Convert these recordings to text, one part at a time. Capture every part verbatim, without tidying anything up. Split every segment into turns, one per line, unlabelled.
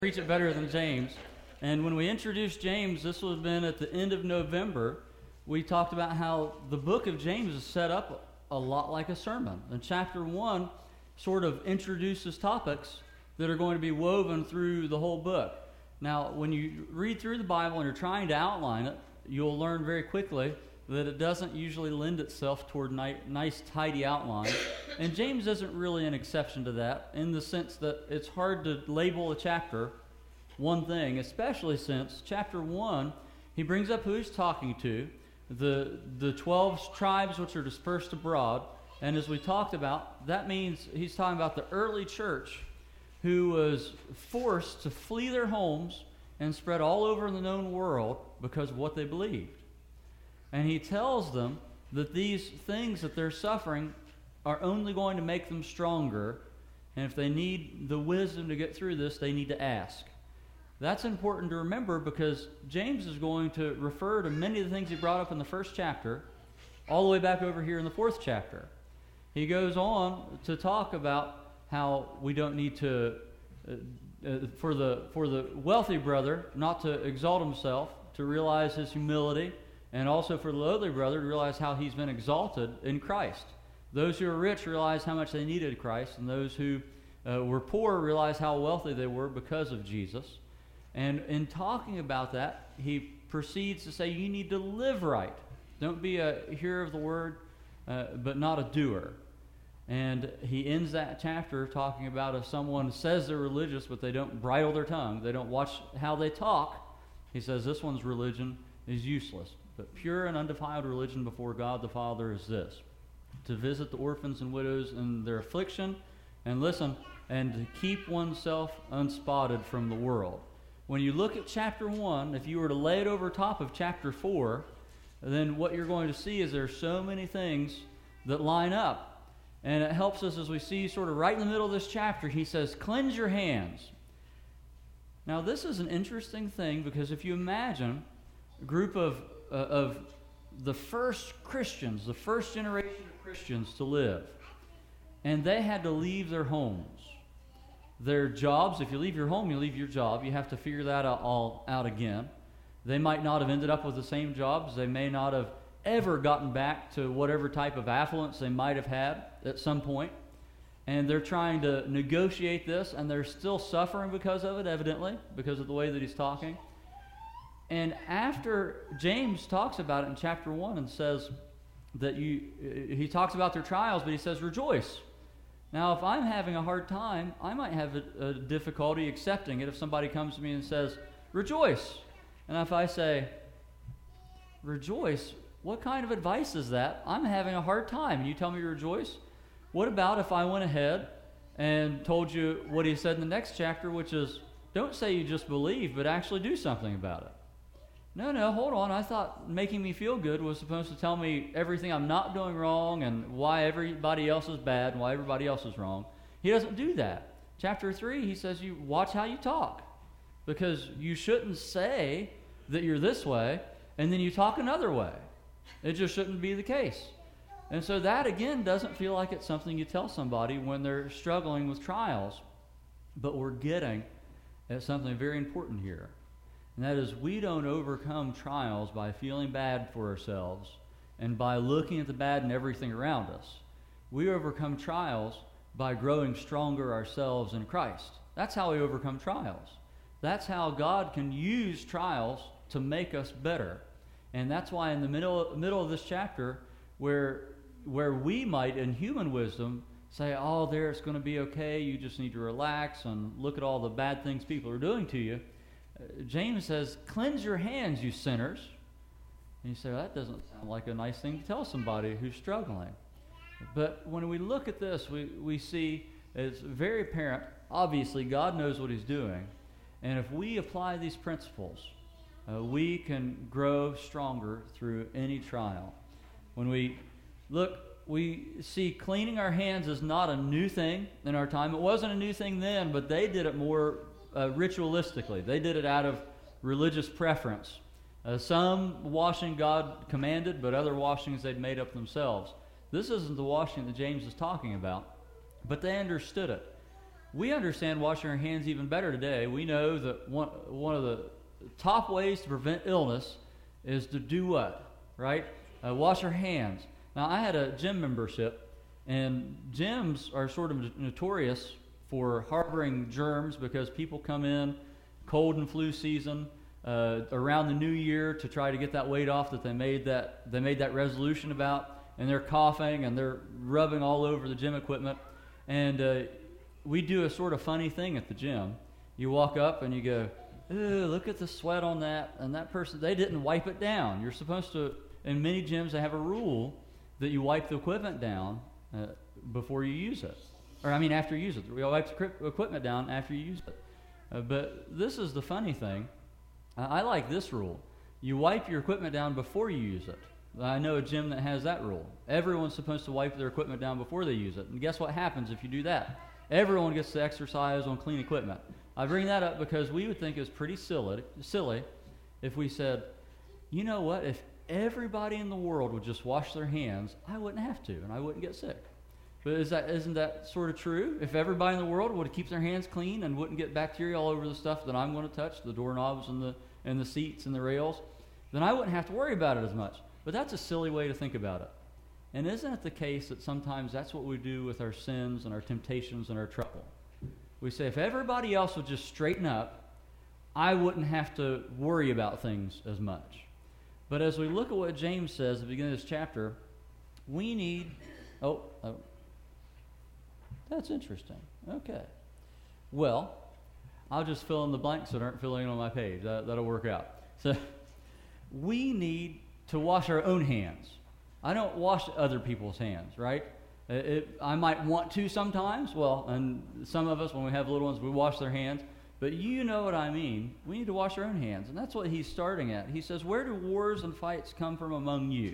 Preach it better than James. And when we introduced James, this would have been at the end of November. We talked about how the book of James is set up a lot like a sermon. And chapter one sort of introduces topics that are going to be woven through the whole book. Now, when you read through the Bible and you're trying to outline it, you'll learn very quickly that it doesn't usually lend itself toward ni- nice, tidy outlines. And James isn't really an exception to that, in the sense that it's hard to label a chapter one thing, especially since chapter one, he brings up who he's talking to, the the twelve tribes which are dispersed abroad. And as we talked about, that means he's talking about the early church who was forced to flee their homes and spread all over the known world because of what they believed. And he tells them that these things that they're suffering are only going to make them stronger, and if they need the wisdom to get through this, they need to ask. That's important to remember because James is going to refer to many of the things he brought up in the first chapter all the way back over here in the fourth chapter. He goes on to talk about how we don't need to, uh, uh, for the for the wealthy brother not to exalt himself, to realize his humility, and also for the lowly brother to realize how he's been exalted in Christ. Those who are rich realize how much they needed Christ, and those who uh, were poor realize how wealthy they were because of Jesus. And in talking about that, he proceeds to say you need to live right. Don't be a hearer of the word, uh, but not a doer. And he ends that chapter talking about if someone says they're religious, but they don't bridle their tongue, they don't watch how they talk, he says this one's religion is useless. But pure and undefiled religion before God the Father is this: to visit the orphans and widows in their affliction, and listen, and to keep oneself unspotted from the world. When you look at chapter one, if you were to lay it over top of chapter four, then what you're going to see is there are so many things that line up. And it helps us as we see sort of right in the middle of this chapter, he says, cleanse your hands. Now this is an interesting thing because if you imagine a group of, uh, of the first Christians, the first generation of Christians to live, and they had to leave their homes. Their jobs, if you leave your home, you leave your job. You have to figure that out, all out again. They might not have ended up with the same jobs. They may not have ever gotten back to whatever type of affluence they might have had at some point. And they're trying to negotiate this, and they're still suffering because of it, evidently, because of the way that he's talking. And after James talks about it in chapter one and says that you, he talks about their trials, but he says, rejoice. Now, if I'm having a hard time, I might have a, a difficulty accepting it if somebody comes to me and says, rejoice. And if I say, rejoice, what kind of advice is that? I'm having a hard time, and you tell me to rejoice? What about if I went ahead and told you what he said in the next chapter, which is, don't say you just believe, but actually do something about it. No, no, hold on. I thought making me feel good was supposed to tell me everything I'm not doing wrong and why everybody else is bad and why everybody else is wrong. He doesn't do that. Chapter three, he says you watch how you talk, because you shouldn't say that you're this way and then you talk another way. It just shouldn't be the case. And so that, again, doesn't feel like it's something you tell somebody when they're struggling with trials. But we're getting at something very important here. And that is, we don't overcome trials by feeling bad for ourselves and by looking at the bad in everything around us. We overcome trials by growing stronger ourselves in Christ. That's how we overcome trials. That's how God can use trials to make us better. And that's why in the middle middle of this chapter, where where we might, in human wisdom, say, oh, there, it's going to be okay, you just need to relax and look at all the bad things people are doing to you. James says, cleanse your hands, you sinners. And you say, well, that doesn't sound like a nice thing to tell somebody who's struggling. But when we look at this, we, we see it's very apparent, obviously, God knows what he's doing. And if we apply these principles, uh, we can grow stronger through any trial. When we look, we see cleaning our hands is not a new thing in our time. It wasn't a new thing then, but they did it more Uh, ritualistically. They did it out of religious preference. Uh, some washing God commanded, but other washings they'd made up themselves. This isn't the washing that James is talking about, but they understood it. We understand washing our hands even better today. We know that one, one of the top ways to prevent illness is to do what, right? Uh, wash our hands. Now, I had a gym membership, and gyms are sort of notorious for harboring germs because people come in cold and flu season uh, around the new year to try to get that weight off that they made that they made that resolution about, and they're coughing and they're rubbing all over the gym equipment. And uh, we do a sort of funny thing at the gym. You walk up and you go, "Ooh, look at the sweat on that," and that person, they didn't wipe it down. You're supposed to, in many gyms, they have a rule that you wipe the equipment down uh, before you use it. Or, I mean, after you use it. We wipe the equipment down after you use it. Uh, but this is the funny thing. Uh, I like this rule. You wipe your equipment down before you use it. I know a gym that has that rule. Everyone's supposed to wipe their equipment down before they use it. And guess what happens if you do that? Everyone gets to exercise on clean equipment. I bring that up because we would think it's pretty silly, silly if we said, you know what, if everybody in the world would just wash their hands, I wouldn't have to, and I wouldn't get sick. But is that, isn't that sort of true? If everybody in the world would keep their hands clean and wouldn't get bacteria all over the stuff that I'm going to touch, the doorknobs and the, and the seats and the rails, then I wouldn't have to worry about it as much. But that's a silly way to think about it. And isn't it the case that sometimes that's what we do with our sins and our temptations and our trouble? We say, if everybody else would just straighten up, I wouldn't have to worry about things as much. But as we look at what James says at the beginning of this chapter, we need... Oh, oh that's interesting. Okay. Well, I'll just fill in the blanks that aren't filling in on my page. That, that'll work out. So we need to wash our own hands. I don't wash other people's hands, right? It, it, I might want to sometimes. Well, and some of us, when we have little ones, we wash their hands. But you know what I mean. We need to wash our own hands. And that's what he's starting at. He says, where do wars and fights come from among you?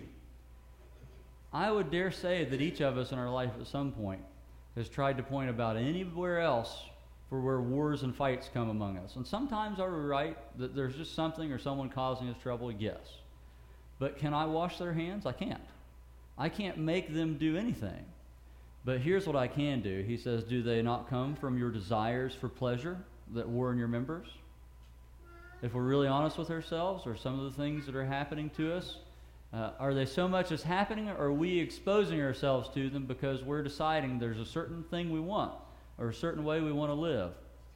I would dare say that each of us in our life at some point has tried to point about anywhere else for where wars and fights come among us. And sometimes are we right that there's just something or someone causing us trouble? Yes. But can I wash their hands? I can't. I can't make them do anything. But here's what I can do. He says, do they not come from your desires for pleasure that war in your members? If we're really honest with ourselves, or some of the things that are happening to us, uh, are they so much as happening, or are we exposing ourselves to them because we're deciding there's a certain thing we want, or a certain way we want to live?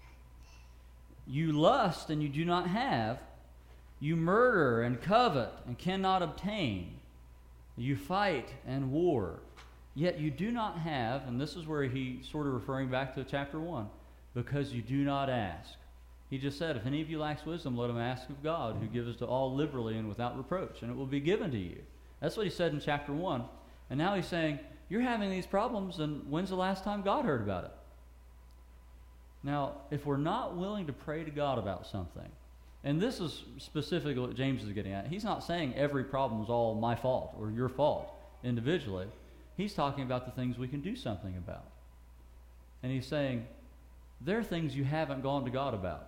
You lust and you do not have. You murder and covet and cannot obtain. You fight and war. Yet you do not have, and this is where he's sort of referring back to chapter one, because you do not ask. He just said, if any of you lacks wisdom, let him ask of God, who gives to all liberally and without reproach, and it will be given to you. That's what he said in chapter one. And now he's saying, you're having these problems, and when's the last time God heard about it? Now, if we're not willing to pray to God about something, and this is specifically what James is getting at. He's not saying every problem is all my fault or your fault individually. He's talking about the things we can do something about. And he's saying, there are things you haven't gone to God about.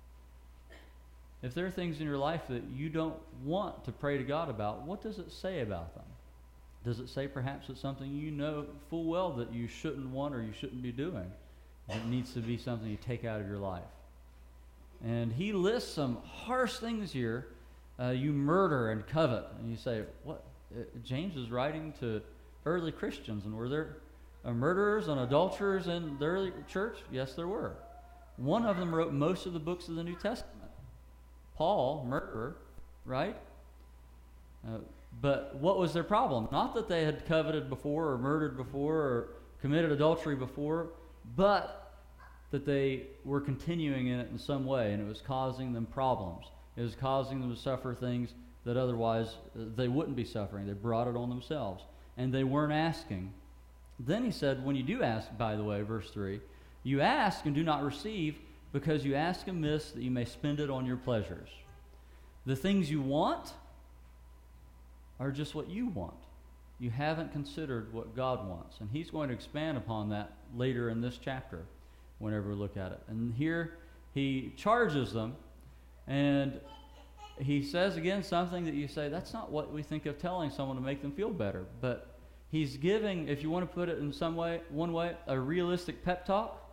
If there are things in your life that you don't want to pray to God about, what does it say about them? Does it say perhaps it's something you know full well that you shouldn't want or you shouldn't be doing? It needs to be something you take out of your life. And he lists some harsh things here. Uh, you murder and covet. And you say, what? Uh, James is writing to early Christians. And were there uh, murderers and adulterers in the early church? Yes, there were. One of them wrote most of the books of the New Testament. Paul, murderer, right? Uh, but what was their problem? Not that they had coveted before or murdered before or committed adultery before, but that they were continuing in it in some way, and it was causing them problems. It was causing them to suffer things that otherwise they wouldn't be suffering. They brought it on themselves, and they weren't asking. Then he said, when you do ask, by the way, verse three, you ask and do not receive because you ask amiss that you may spend it on your pleasures. The things you want are just what you want. You haven't considered what God wants, and he's going to expand upon that later in this chapter whenever we look at it. And here he charges them, and he says again something that you say, that's not what we think of telling someone to make them feel better. But he's giving, if you want to put it in some way, one way, a realistic pep talk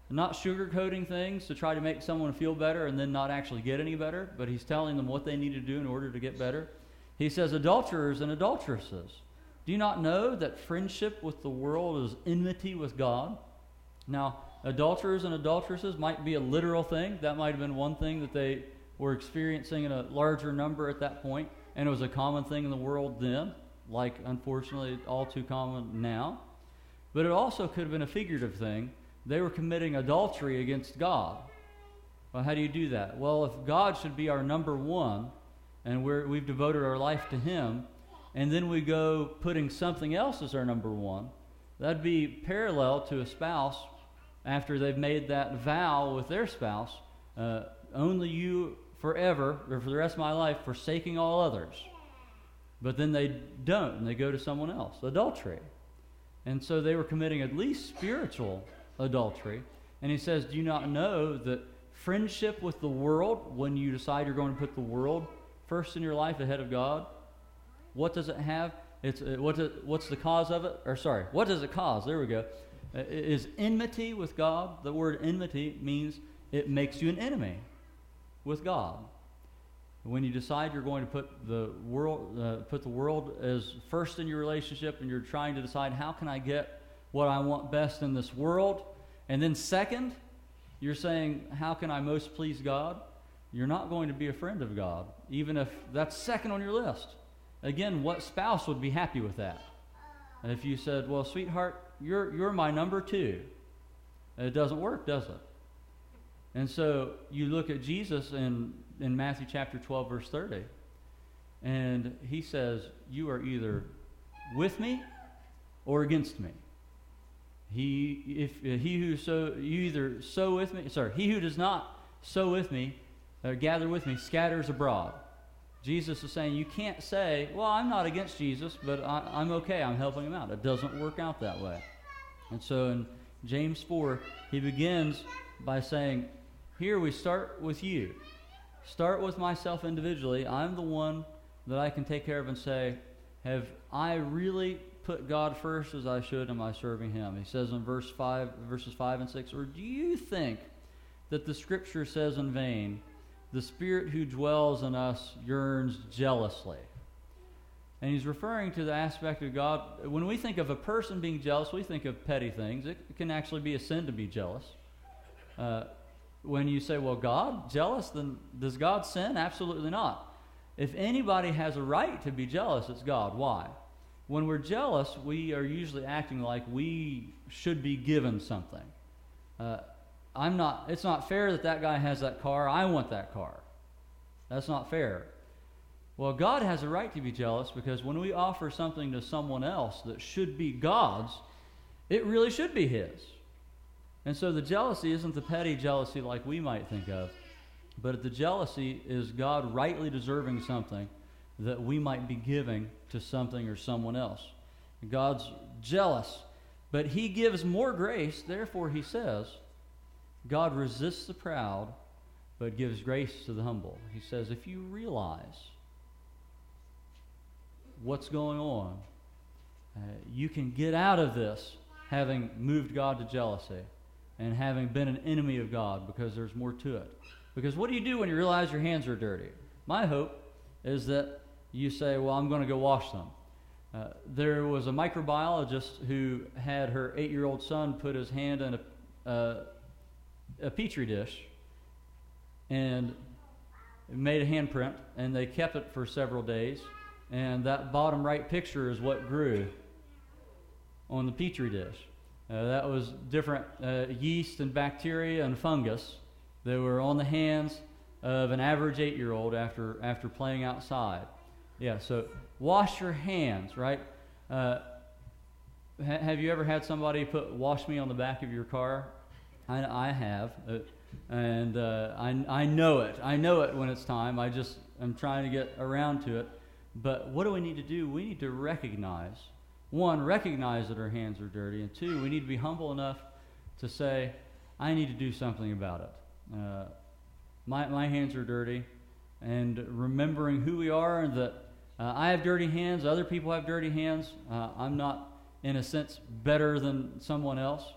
not sugarcoating things to try to make someone feel better and then not actually get any better, but he's telling them what they need to do in order to get better. He says, adulterers and adulteresses, do you not know that friendship with the world is enmity with God? Now, adulterers and adulteresses might be a literal thing. That might have been one thing that they were experiencing in a larger number at that point, and it was a common thing in the world then, like unfortunately all too common now. But it also could have been a figurative thing. They were committing adultery against God. Well, how do you do that? Well, if God should be our number one, and we're, we've devoted our life to Him, and then we go putting something else as our number one, that'd be parallel to a spouse after they've made that vow with their spouse, uh, only you forever, or for the rest of my life, forsaking all others. But then they don't, and they go to someone else, adultery. And so they were committing at least spiritual adultery. And he says, do you not know that friendship with the world, when you decide you're going to put the world first in your life ahead of God, what does it have? It's uh, what does, what's the cause of it? Or sorry, what does it cause? There we go. Uh, is enmity with God. The word enmity means it makes you an enemy with God. When you decide you're going to put the world, uh, put the world as first in your relationship, and you're trying to decide, how can I get what I want best in this world? And then second, you're saying, how can I most please God? You're not going to be a friend of God, even if that's second on your list. Again, what spouse would be happy with that? And if you said, well, sweetheart, you're you're my number two. It doesn't work, does it? And so you look at Jesus in, in Matthew chapter twelve, verse thirty, and he says, you are either with me or against me. He if he who sow you either sow with me, sorry, he who does not sow with me, or gather with me, scatters abroad. Jesus is saying you can't say, well, I'm not against Jesus, but I, I'm okay, I'm helping him out. It doesn't work out that way. And so in James four, he begins by saying, here we start with you. Start with myself individually. I'm the one that I can take care of and say, have I really put God first as I should? Am I serving him? He says in verse five, verses five and six, or do you think that the scripture says in vain, the Spirit who dwells in us yearns jealously? And he's referring to the aspect of God. When we think of a person being jealous, we think of petty things. It can actually be a sin to be jealous. Uh, when you say, well, God, jealous, then does God sin? Absolutely not. If anybody has a right to be jealous, it's God. Why? When we're jealous, we are usually acting like we should be given something. Uh, I'm not, it's not fair that that guy has that car. I want that car. That's not fair. Well, God has a right to be jealous because when we offer something to someone else that should be God's, it really should be his. And so the jealousy isn't the petty jealousy like we might think of, but the jealousy is God rightly deserving something that we might be giving to something or someone else. God's jealous, but he gives more grace. Therefore, he says, God resists the proud, but gives grace to the humble. He says, if you realize what's going on, uh, you can get out of this having moved God to jealousy and having been an enemy of God, because there's more to it. Because what do you do when you realize your hands are dirty? My hope is that you say, well, I'm going to go wash them. Uh, there was a microbiologist who had her eight-year-old son put his hand in a, uh, a petri dish and made a handprint, and they kept it for several days, and that bottom right picture is what grew on the petri dish. Uh, that was different uh, yeast and bacteria and fungus that were on the hands of an average eight-year-old after after playing outside. Yeah, so wash your hands, right? Uh, ha- have you ever had somebody put "wash me" on the back of your car? I, I have, uh, and uh, I, I know it. I know it when it's time. I just am trying to get around to it. But what do we need to do? We need to recognize, one, recognize that our hands are dirty, and two, we need to be humble enough to say, I need to do something about it. Uh, my my hands are dirty, and remembering who we are and that uh, I have dirty hands, other people have dirty hands. Uh, I'm not, in a sense, better than someone else.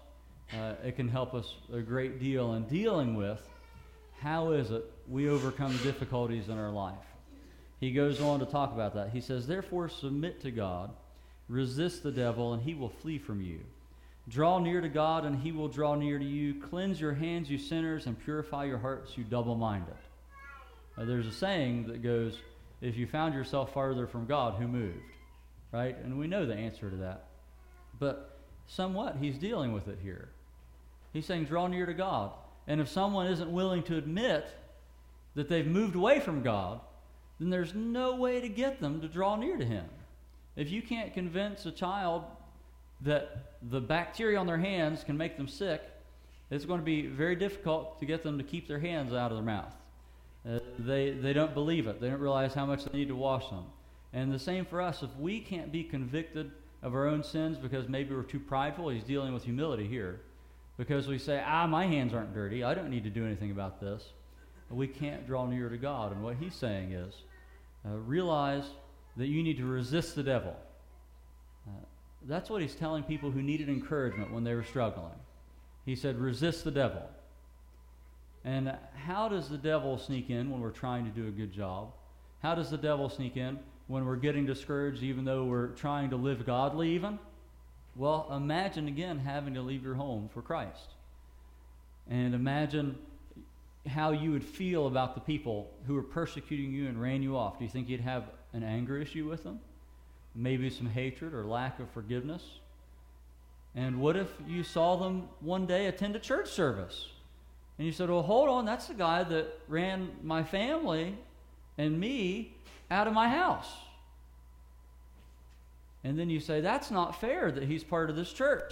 uh, it can help us a great deal in dealing with how is it we overcome difficulties in our life. He goes on to talk about that. He says, therefore submit to God, resist the devil, and he will flee from you. Draw near to God, and he will draw near to you. Cleanse your hands, you sinners, and purify your hearts, you double-minded. Uh, there's a saying that goes, if you found yourself farther from God, who moved? Right? And we know the answer to that. But somewhat, he's dealing with it here. He's saying, draw near to God. And if someone isn't willing to admit that they've moved away from God, then there's no way to get them to draw near to him. If you can't convince a child that the bacteria on their hands can make them sick, it's going to be very difficult to get them to keep their hands out of their mouth. Uh, they, they don't believe it. They don't realize how much they need to wash them. And the same for us. If we can't be convicted of our own sins because maybe we're too prideful, he's dealing with humility here, because we say, ah, my hands aren't dirty, I don't need to do anything about this, we can't draw near to God. And what he's saying is, uh, realize that you need to resist the devil. Uh, that's what he's telling people who needed encouragement when they were struggling. He said, resist the devil. And how does the devil sneak in when we're trying to do a good job? How does the devil sneak in when we're getting discouraged even though we're trying to live godly even? Well, imagine again having to leave your home for Christ. And imagine how you would feel about the people who were persecuting you and ran you off. Do you think you'd have an anger issue with them? Maybe some hatred or lack of forgiveness? And what if you saw them one day attend a church service? And you said, well, hold on, that's the guy that ran my family and me out of my house. And then you say, that's not fair that he's part of this church.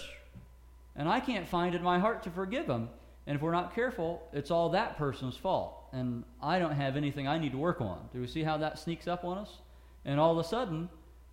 And I can't find it in my heart to forgive him. And if we're not careful, it's all that person's fault. And I don't have anything I need to work on. Do we see how that sneaks up on us? And all of a sudden,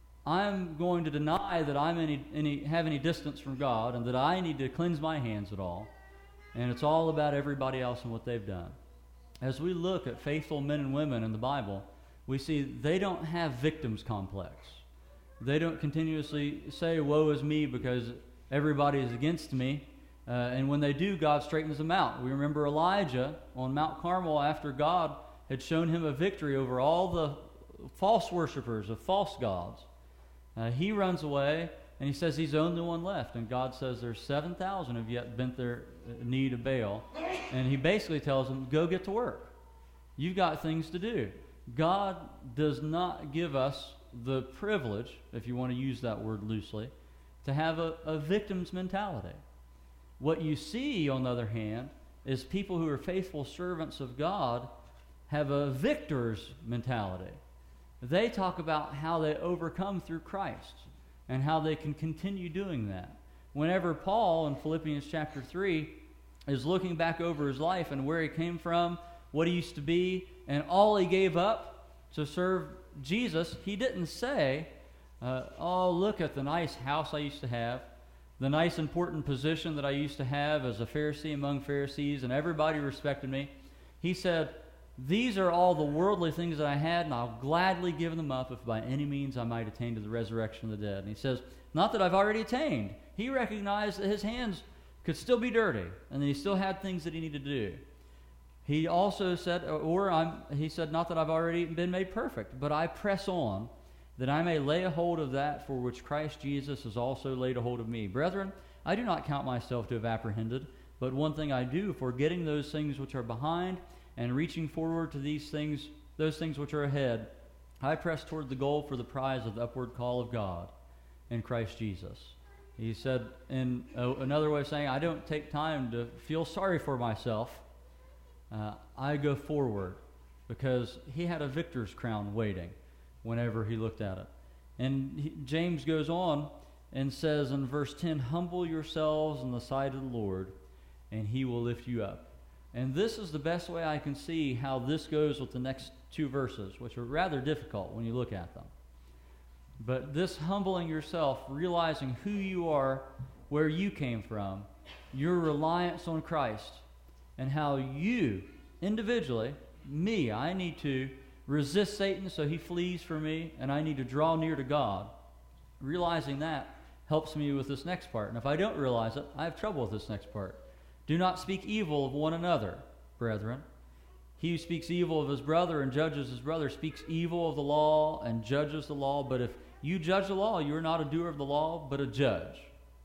I'm going to deny that I'm any, any have any distance from God and that I need to cleanse my hands at all. And it's all about everybody else and what they've done. As we look at faithful men and women in the Bible, we see they don't have victims complex. They don't continuously say, woe is me, because everybody is against me. Uh, and when they do, God straightens them out. We remember Elijah on Mount Carmel after God had shown him a victory over all the false worshipers of false gods. Uh, he runs away, and he says he's the only one left. And God says there's seven thousand have yet bent their knee to Baal. And he basically tells them, go get to work. You've got things to do. God does not give us the privilege, if you want to use that word loosely, to have a, a victim's mentality. What you see, on the other hand, is people who are faithful servants of God have a victor's mentality. They talk about how they overcome through Christ and how they can continue doing that. Whenever Paul in Philippians chapter three is looking back over his life and where he came from, what he used to be, and all he gave up to serve Jesus, he didn't say, uh, oh, look at the nice house I used to have, the nice important position that I used to have as a Pharisee among Pharisees, and everybody respected me. He said, these are all the worldly things that I had, and I'll gladly give them up if by any means I might attain to the resurrection of the dead. And he says, not that I've already attained. He recognized that his hands could still be dirty, and that he still had things that he needed to do. He also said, or I'm, he said, not that I've already been made perfect, but I press on, that I may lay a hold of that for which Christ Jesus has also laid a hold of me. Brethren, I do not count myself to have apprehended, but one thing I do, forgetting those things which are behind, and reaching forward to these things, those things which are ahead, I press toward the goal for the prize of the upward call of God in Christ Jesus. He said, in uh, another way of saying, I don't take time to feel sorry for myself. Uh, I go forward, because he had a victor's crown waiting whenever he looked at it. And he, James goes on and says in verse ten, humble yourselves in the sight of the Lord, and he will lift you up. And this is the best way I can see how this goes with the next two verses, which are rather difficult when you look at them. But this humbling yourself, realizing who you are, where you came from, your reliance on Christ, and how you, individually, me, I need to resist Satan so he flees from me, and I need to draw near to God. Realizing that helps me with this next part. And if I don't realize it, I have trouble with this next part. Do not speak evil of one another, brethren. He who speaks evil of his brother and judges his brother speaks evil of the law and judges the law. But if you judge the law, you are not a doer of the law, but a judge.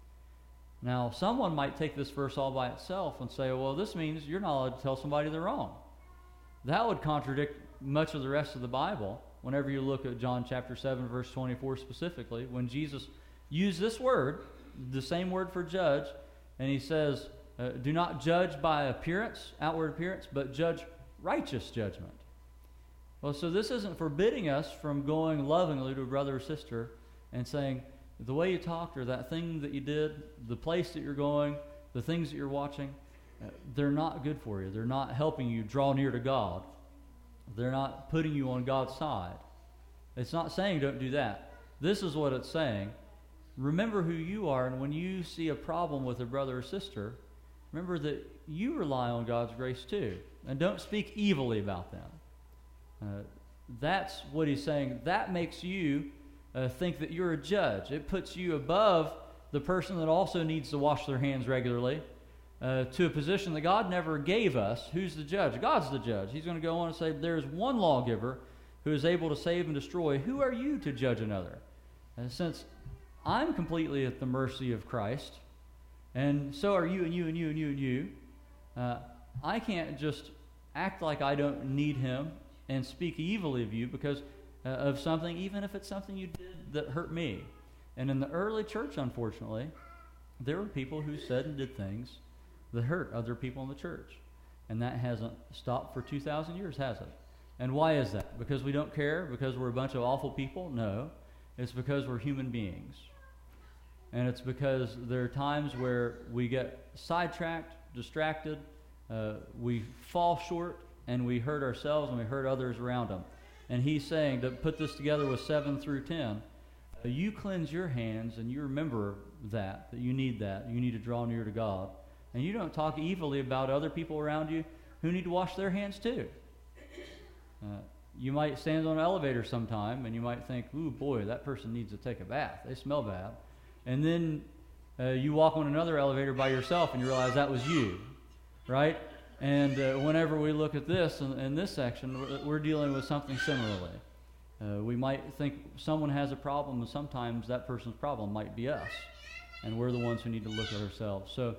Now, someone might take this verse all by itself and say, well, this means you're not allowed to tell somebody they're wrong. That would contradict much of the rest of the Bible. Whenever you look at John chapter seven, verse twenty-four specifically, when Jesus used this word, the same word for judge, and he says, uh, do not judge by appearance, outward appearance, but judge righteous judgment. Well, so this isn't forbidding us from going lovingly to a brother or sister and saying, the way you talked or that thing that you did, the place that you're going, the things that you're watching, uh, they're not good for you. They're not helping you draw near to God. They're not putting you on God's side. It's not saying don't do that. This is what it's saying. Remember who you are, and when you see a problem with a brother or sister, remember that you rely on God's grace too. And don't speak evilly about them. Uh, that's what he's saying. That makes you uh, think that you're a judge. It puts you above the person that also needs to wash their hands regularly uh, to a position that God never gave us. Who's the judge? God's the judge. He's going to go on and say, there is one lawgiver who is able to save and destroy. Who are you to judge another? And since I'm completely at the mercy of Christ, and so are you and you and you and you and you, uh, I can't just act like I don't need him and speak evilly of you because uh, of something, even if it's something you did that hurt me. And in the early church, unfortunately, there were people who said and did things that hurt other people in the church. And that hasn't stopped for two thousand years, has it? And why is that? Because we don't care? Because we're a bunch of awful people? No. It's because we're human beings. And it's because there are times where we get sidetracked, distracted, uh, we fall short, and we hurt ourselves and we hurt others around them. And he's saying, to put this together with seven through ten, uh, you cleanse your hands and you remember that, that you need that. You need to draw near to God. And you don't talk evilly about other people around you who need to wash their hands too. Uh, you might stand on an elevator sometime and you might think, ooh, boy, that person needs to take a bath. They smell bad. And then uh, you walk on another elevator by yourself and you realize that was you, right? And uh, whenever we look at this in, in this section, we're, we're dealing with something similarly. Uh, we might think someone has a problem, and sometimes that person's problem might be us. And we're the ones who need to look at ourselves. So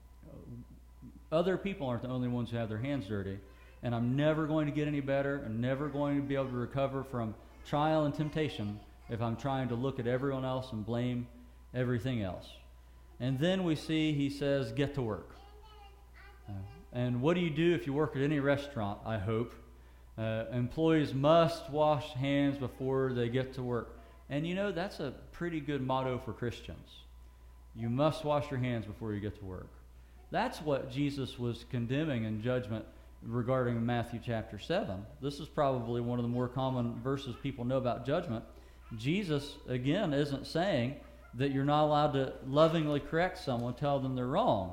uh, other people aren't the only ones who have their hands dirty. And I'm never going to get any better and never going to be able to recover from trial and temptation if I'm trying to look at everyone else and blame everything else. And then we see he says, get to work. Uh, and what do you do if you work at any restaurant, I hope? Uh, employees must wash hands before they get to work. And you know, that's a pretty good motto for Christians. You must wash your hands before you get to work. That's what Jesus was condemning in judgment regarding Matthew chapter seven. This is probably one of the more common verses people know about judgment. Jesus, again, isn't saying that you're not allowed to lovingly correct someone, tell them they're wrong.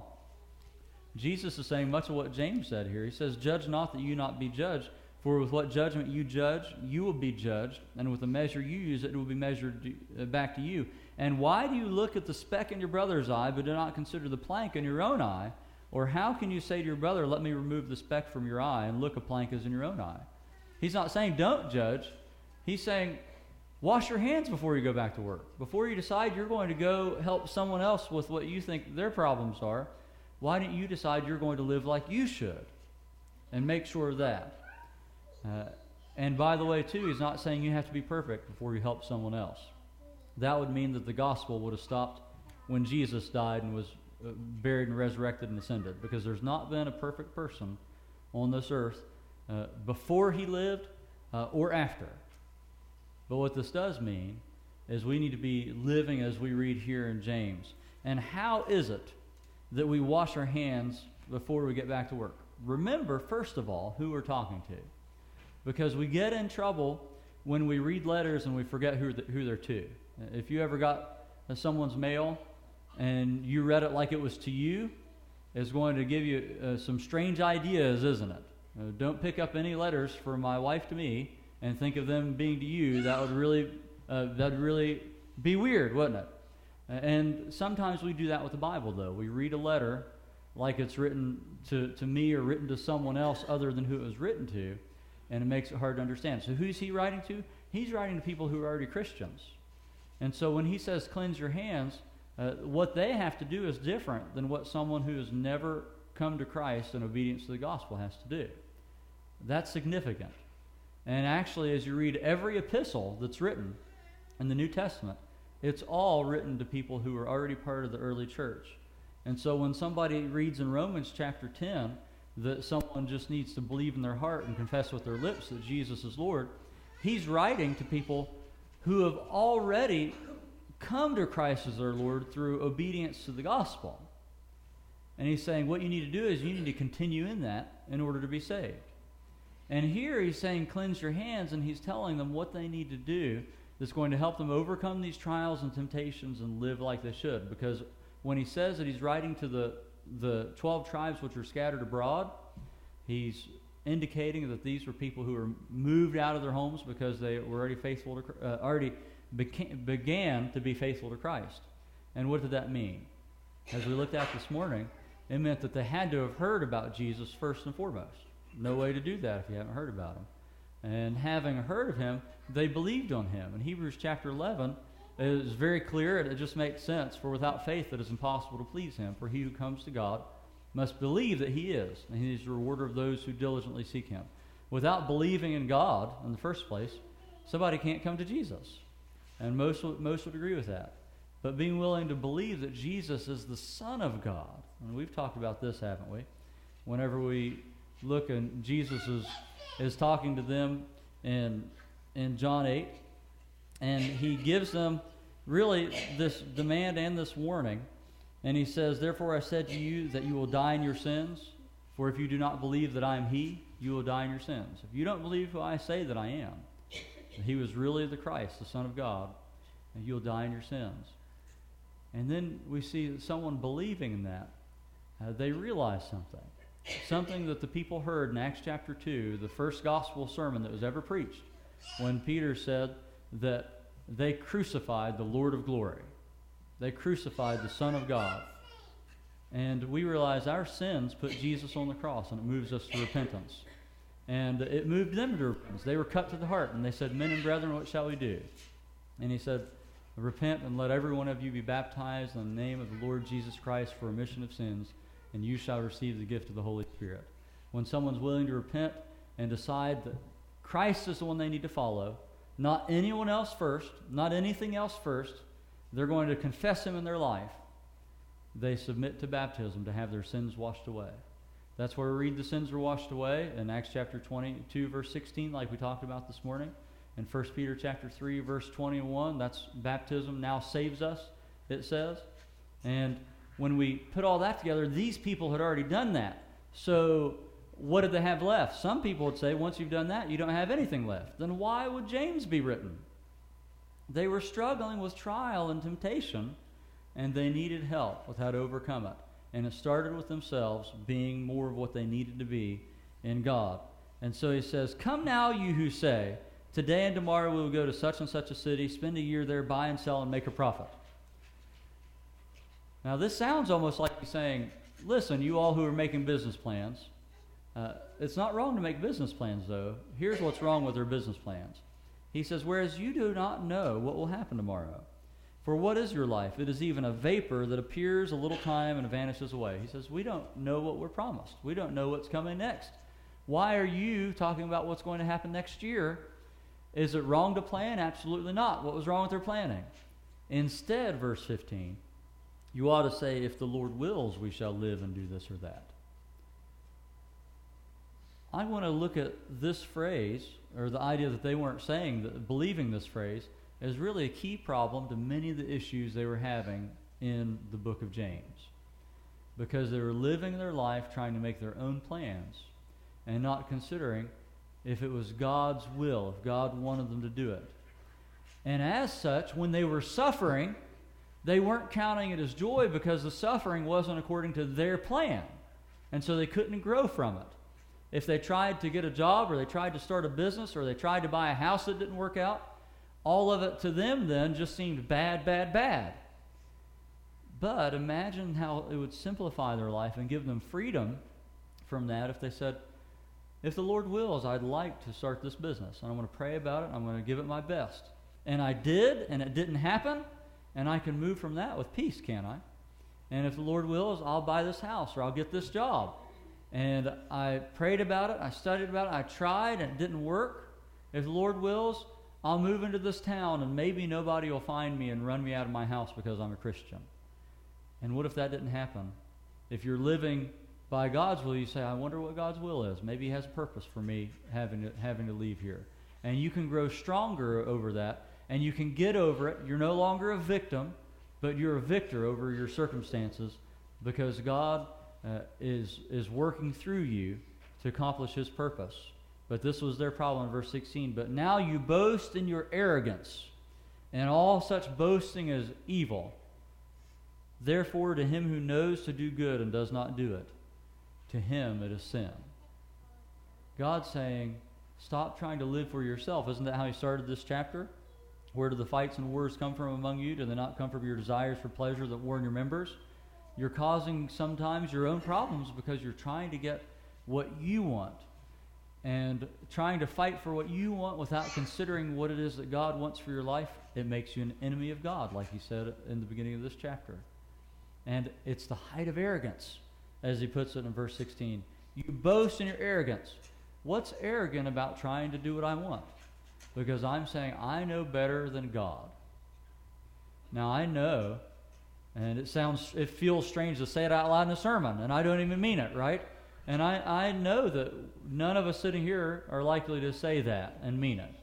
Jesus is saying much of what James said here. He says, judge not that you not be judged, for with what judgment you judge, you will be judged, and with the measure you use, it will be measured back to you. And why do you look at the speck in your brother's eye, but do not consider the plank in your own eye? Or how can you say to your brother, let me remove the speck from your eye, and look, a plank is in your own eye? He's not saying don't judge. He's saying wash your hands before you go back to work. Before you decide you're going to go help someone else with what you think their problems are, why don't you decide you're going to live like you should? And make sure of that. Uh, and by the way, too, he's not saying you have to be perfect before you help someone else. That would mean that the gospel would have stopped when Jesus died and was uh, buried and resurrected and ascended, because there's not been a perfect person on this earth uh, before he lived uh, or after. But what this does mean is we need to be living as we read here in James. And how is it that we wash our hands before we get back to work? Remember, first of all, who we're talking to. Because we get in trouble when we read letters and we forget who, the, who they're to. If you ever got uh, someone's mail and you read it like it was to you, it's going to give you uh, some strange ideas, isn't it? Uh, don't pick up any letters from my wife to me and think of them being to you. That would really, uh, that would really be weird, wouldn't it? And sometimes we do that with the Bible, though. We read a letter like it's written to, to me or written to someone else other than who it was written to, and it makes it hard to understand. So who's he writing to? He's writing to people who are already Christians. And so when he says cleanse your hands, uh, what they have to do is different than what someone who has never come to Christ in obedience to the gospel has to do. That's significant. And actually, as you read every epistle that's written in the New Testament, it's all written to people who are already part of the early church. And so when somebody reads in Romans chapter ten that someone just needs to believe in their heart and confess with their lips that Jesus is Lord, he's writing to people who have already come to Christ as their Lord through obedience to the gospel. And he's saying what you need to do is you need to continue in that in order to be saved. And here he's saying cleanse your hands, and he's telling them what they need to do that's going to help them overcome these trials and temptations and live like they should. Because when he says that he's writing to the, the twelve tribes which are scattered abroad, he's indicating that these were people who were moved out of their homes because they were already faithful to, uh, already beca- began to be faithful to Christ. And what did that mean? As we looked at this morning, it meant that they had to have heard about Jesus first and foremost. No way to do that if you haven't heard about him. And having heard of him, they believed on him. In Hebrews chapter eleven, it is very clear, and it just makes sense, for without faith it is impossible to please him. For he who comes to God must believe that he is, and he is the rewarder of those who diligently seek him. Without believing in God in the first place, somebody can't come to Jesus. And most, most would agree with that. But being willing to believe that Jesus is the Son of God, and we've talked about this, haven't we? Whenever we look and Jesus is, is talking to them in, in John eight, and he gives them really this demand and this warning. And he says, therefore I said to you that you will die in your sins, for if you do not believe that I am he, you will die in your sins. If you don't believe who I say that I am, that he was really the Christ, the Son of God, and you'll die in your sins. And then we see that someone believing in that, uh, they realize something. Something that the people heard in Acts chapter two, the first gospel sermon that was ever preached, when Peter said that they crucified the Lord of glory. They crucified the Son of God. And we realize our sins put Jesus on the cross, and it moves us to repentance. And it moved them to repentance. They were cut to the heart, and they said, men and brethren, what shall we do? And he said, repent and let every one of you be baptized in the name of the Lord Jesus Christ for remission of sins, and you shall receive the gift of the Holy Spirit. When someone's willing to repent and decide that Christ is the one they need to follow, not anyone else first, not anything else first, they're going to confess him in their life, they submit to baptism to have their sins washed away. That's where we read the sins were washed away in Acts chapter twenty-two, verse sixteen, like we talked about this morning. In First Peter chapter three, verse twenty-one, that's baptism now saves us, it says. And when we put all that together, these people had already done that. So what did they have left? Some people would say, once you've done that, you don't have anything left. Then why would James be written? They were struggling with trial and temptation, and they needed help with how to overcome it. And it started with themselves being more of what they needed to be in God. And so he says, come now, you who say, today and tomorrow we will go to such and such a city, spend a year there, buy and sell, and make a profit. Now this sounds almost like he's saying, listen, you all who are making business plans, uh, it's not wrong to make business plans, though. Here's what's wrong with their business plans. He says, whereas you do not know what will happen tomorrow. For what is your life? It is even a vapor that appears a little time and vanishes away. He says, we don't know what we're promised. We don't know what's coming next. Why are you talking about what's going to happen next year? Is it wrong to plan? Absolutely not. What was wrong with their planning? Instead, verse fifteen, you ought to say, if the Lord wills, we shall live and do this or that. I want to look at this phrase, or the idea that they weren't saying, that believing this phrase, is really a key problem to many of the issues they were having in the book of James. Because they were living their life trying to make their own plans and not considering if it was God's will, if God wanted them to do it. And as such, when they were suffering, they weren't counting it as joy because the suffering wasn't according to their plan. And so they couldn't grow from it. If they tried to get a job, or they tried to start a business, or they tried to buy a house that didn't work out, all of it to them then just seemed bad, bad, bad. But imagine how it would simplify their life and give them freedom from that if they said, if the Lord wills, I'd like to start this business. And I'm going to pray about it. I'm going to give it my best. And I did, and it didn't happen. And I can move from that with peace, can't I? And if the Lord wills, I'll buy this house or I'll get this job. And I prayed about it. I studied about it. I tried, and it didn't work. If the Lord wills, I'll move into this town, and maybe nobody will find me and run me out of my house because I'm a Christian. And what if that didn't happen? If you're living by God's will, you say, I wonder what God's will is. Maybe He has a purpose for me having to, having to leave here. And you can grow stronger over that, and you can get over it. You're no longer a victim, but you're a victor over your circumstances because God uh, is, is working through you to accomplish His purpose. But this was their problem in verse sixteen. But now you boast in your arrogance, and all such boasting is evil. Therefore, to him who knows to do good and does not do it, to him it is sin. God's saying, stop trying to live for yourself. Isn't that how He started this chapter? Where do the fights and wars come from among you? Do they not come from your desires for pleasure that warn your members? You're causing sometimes your own problems because you're trying to get what you want and trying to fight for what you want without considering what it is that God wants for your life. It makes you an enemy of God, like He said in the beginning of this chapter. And it's the height of arrogance, as He puts it in verse sixteen. You boast in your arrogance. What's arrogant about trying to do what I want? Because I'm saying I know better than God. Now I know, and it sounds, it feels strange to say it out loud in a sermon, and I don't even mean it, right? And I, I know that none of us sitting here are likely to say that and mean it.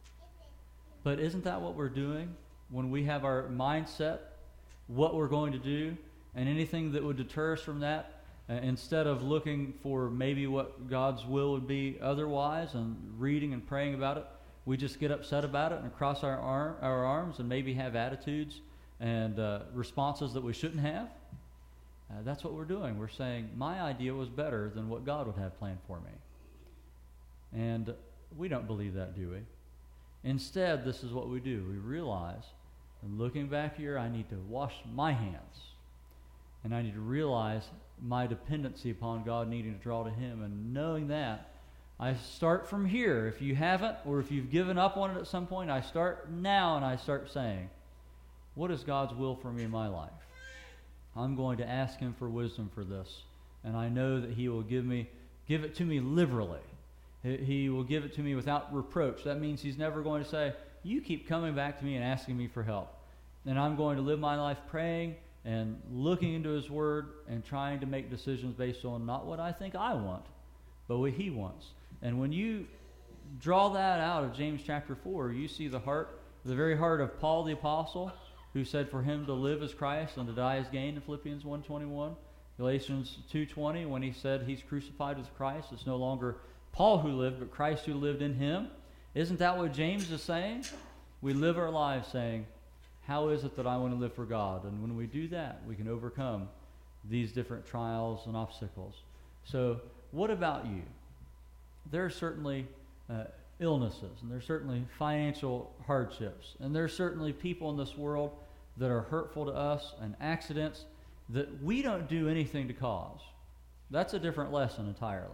But isn't that what we're doing when we have our mindset, what we're going to do, and anything that would deter us from that, uh, instead of looking for maybe what God's will would be otherwise and reading and praying about it, we just get upset about it and cross our, arm, our arms and maybe have attitudes and uh, responses that we shouldn't have? Uh, that's what we're doing. We're saying, my idea was better than what God would have planned for me. And we don't believe that, do we? Instead, this is what we do. We realize, and looking back here, I need to wash my hands. And I need to realize my dependency upon God, needing to draw to Him. And knowing that, I start from here. If you haven't, or if you've given up on it at some point, I start now and I start saying, what is God's will for me in my life? I'm going to ask Him for wisdom for this. And I know that He will give me, give it to me liberally. He, he will give it to me without reproach. That means He's never going to say, you keep coming back to me and asking me for help. And I'm going to live my life praying and looking into His Word and trying to make decisions based on not what I think I want, but what He wants. And when you draw that out of James chapter four, you see the heart, the very heart of Paul the Apostle, who said for him to live as Christ and to die as gain in Philippians one twenty-one. Galatians two twenty, when he said he's crucified with Christ, it's no longer Paul who lived, but Christ who lived in him. Isn't that what James is saying? We live our lives saying, how is it that I want to live for God? And when we do that, we can overcome these different trials and obstacles. So what about you? There are certainly uh, illnesses, and there's certainly financial hardships, and there's certainly people in this world that are hurtful to us, and accidents that we don't do anything to cause. That's a different lesson entirely.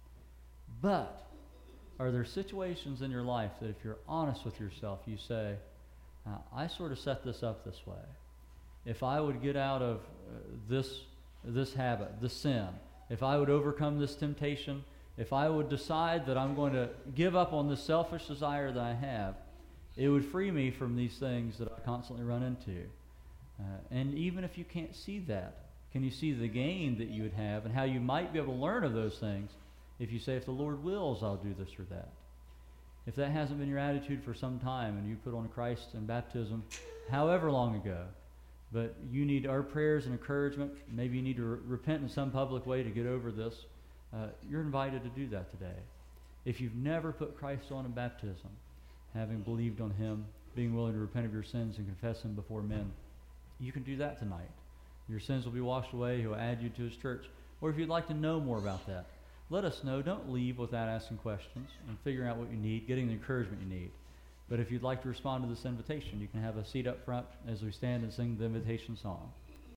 But are there situations in your life that if you're honest with yourself, you say, uh, I sort of set this up this way. If I would get out of uh, this, this habit, this sin, if I would overcome this temptation, if I would decide that I'm going to give up on this selfish desire that I have, it would free me from these things that I constantly run into. Uh, and even if you can't see that, can you see the gain that you would have and how you might be able to learn of those things if you say, if the Lord wills, I'll do this or that? If that hasn't been your attitude for some time and you put on Christ in baptism however long ago, but you need our prayers and encouragement, maybe you need to re- repent in some public way to get over this, Uh, you're invited to do that today. If you've never put Christ on in baptism, having believed on Him, being willing to repent of your sins and confess Him before men, you can do that tonight. Your sins will be washed away. He'll add you to His church. Or if you'd like to know more about that, let us know. Don't leave without asking questions and figuring out what you need, getting the encouragement you need. But if you'd like to respond to this invitation, you can have a seat up front as we stand and sing the invitation song.